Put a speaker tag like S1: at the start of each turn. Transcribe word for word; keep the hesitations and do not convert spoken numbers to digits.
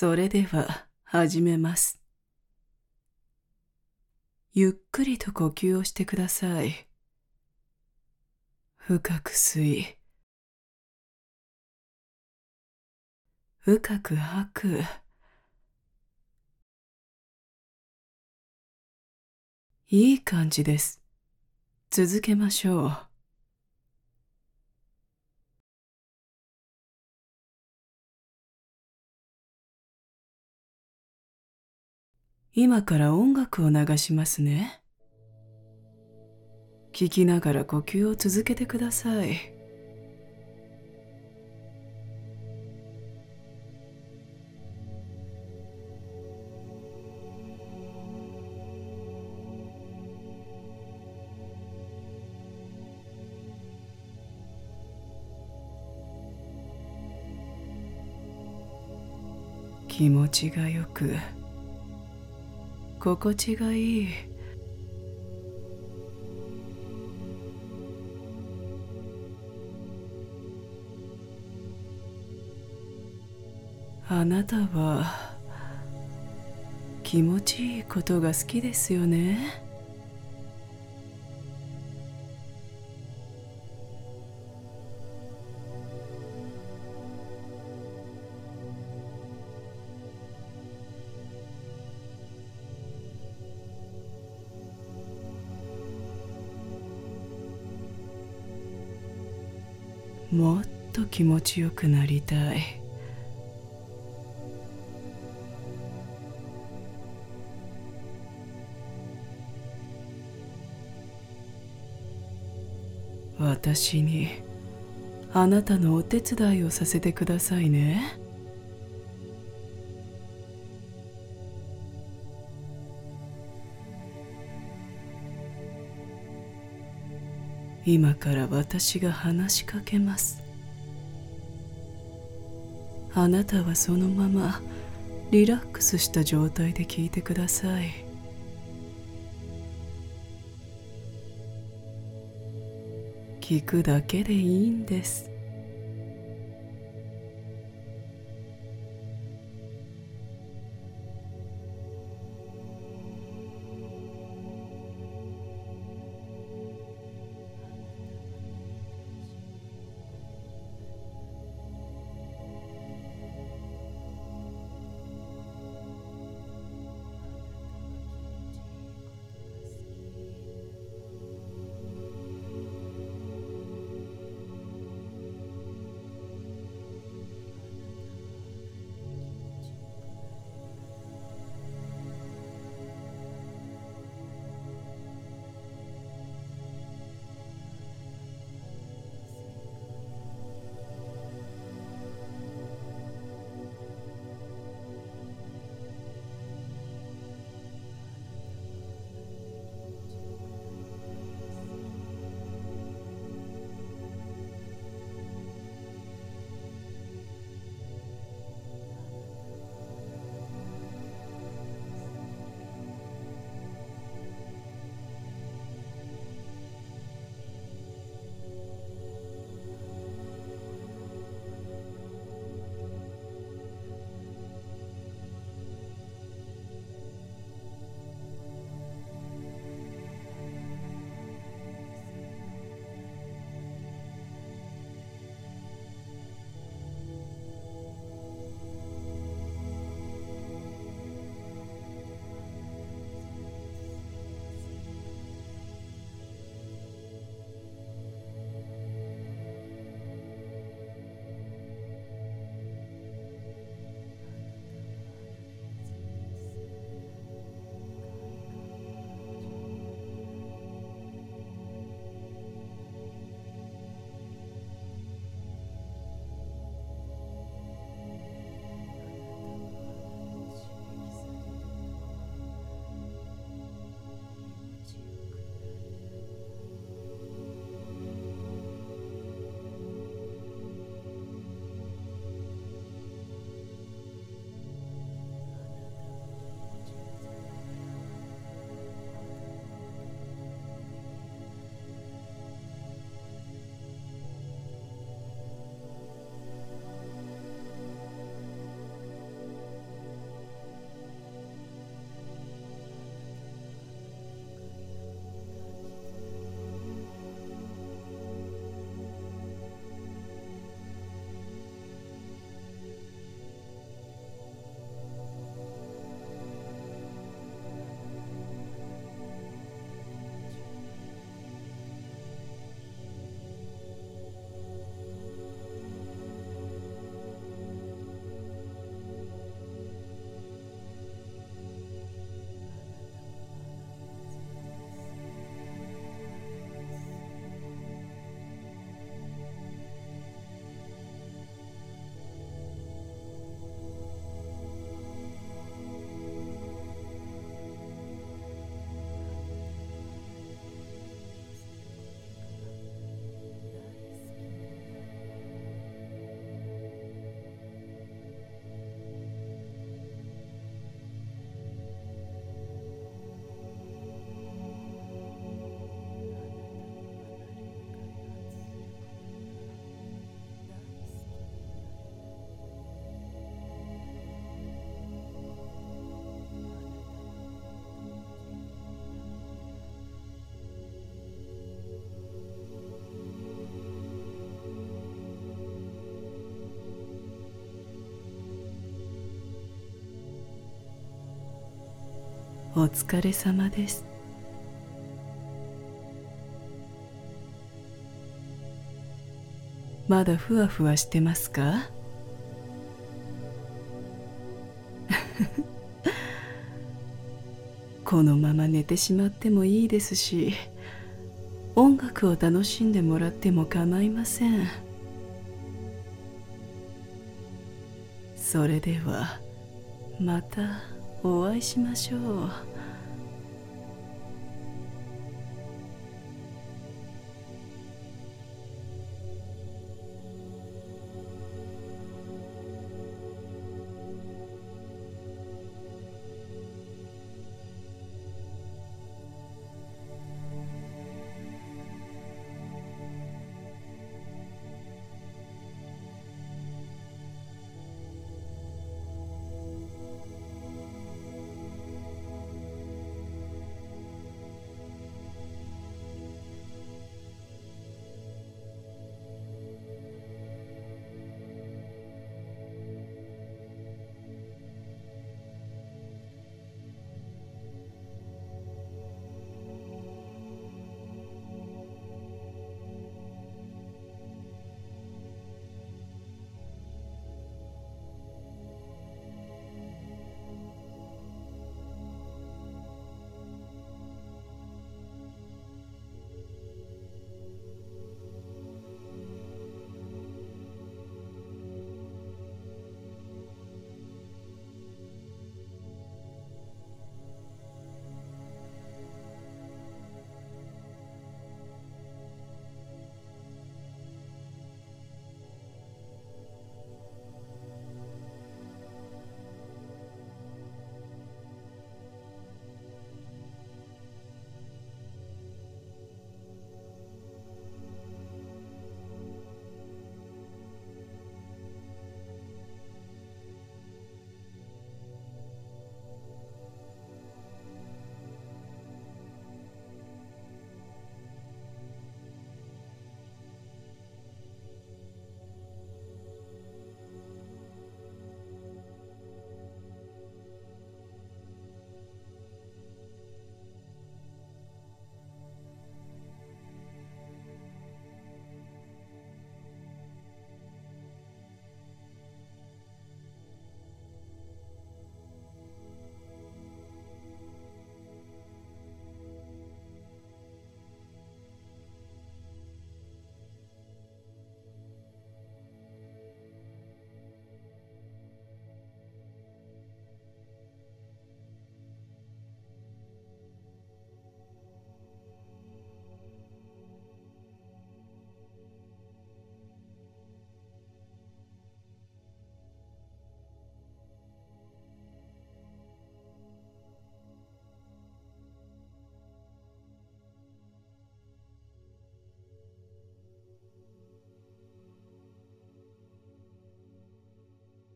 S1: それでは始めます。ゆっくりと呼吸をしてください。深く吸い、深く吐く。いい感じです。続けましょう。今から音楽を流しますね。聞きながら呼吸を続けてください。気持ちがよく、心地がいい。あなたは気持ちいいことが好きですよね。もっと気持ちよくなりたい。私にあなたのお手伝いをさせてくださいね。今から私が話しかけます。あなたはそのままリラックスした状態で聞いてください。聞くだけでいいんです。 お疲れ様です。まだふわふわしてますか？このまま寝てしまってもいいですし、音楽を楽しんでもらっても構いません。それではまたお会いしましょう。